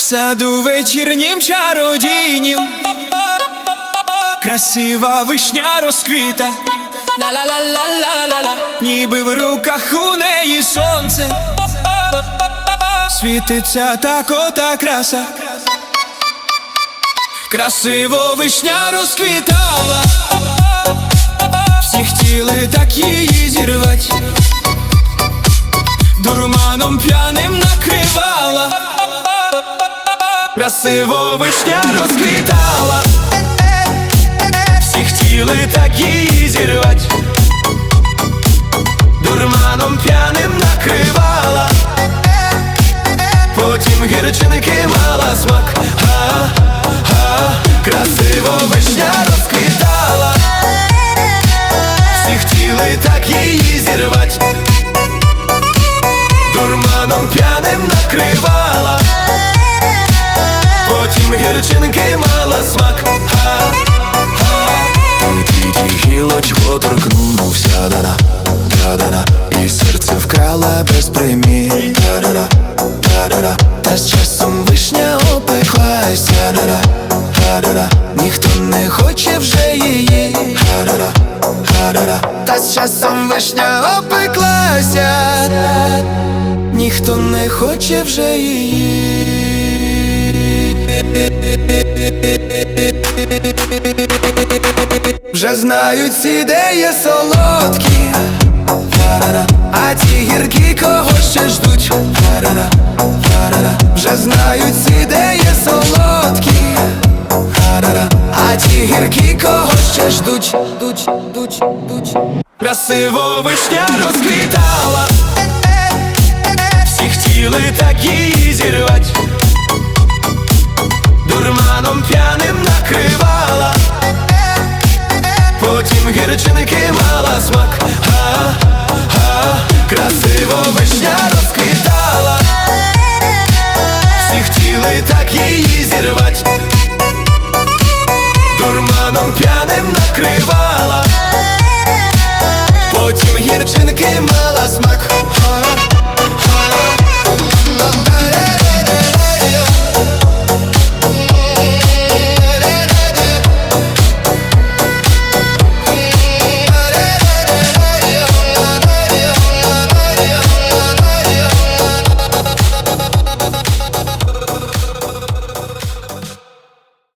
саду вечірнім чародійнім красива вишня розквіта, ла-ла-ла-ла-ла-ла, ніби в руках у неї сонце, світиться так ота краса. Красиво вишня розквітала, всі хотіли так її зірвать, дурманом п'яним накривала. Красиво вишня розквітала, всі хотіли так її зірвать, дурманом п'яним накривала. Потім гірчинки мала смак. Красиво вишня розквітала, всі хотіли так її зірвать, дурманом п'яним накривала. Потім гірчинки мала смак. Тільки гілочку торкнувся, да-да, і серце вкрала без примір, да-да, та з часом вишня опеклася, да-да, ніхто не хоче вже її, да-да, та з часом вишня опеклася, ніхто не хоче вже її. Вже знають всі, де є солодкі, а ті гіркі кого ще ждуть. Вже знають всі, де є солодкі, а ті гіркі кого ще ждуть. Красиво вишня розквітала, всі хотіли так її зірвать, дурманом п'яним накривала. Потім гірчинки мала смак. Красиво вишня розквітала, всі хотіли так її зірвать, дурманом п'яним накривала. Потім гірчинки мала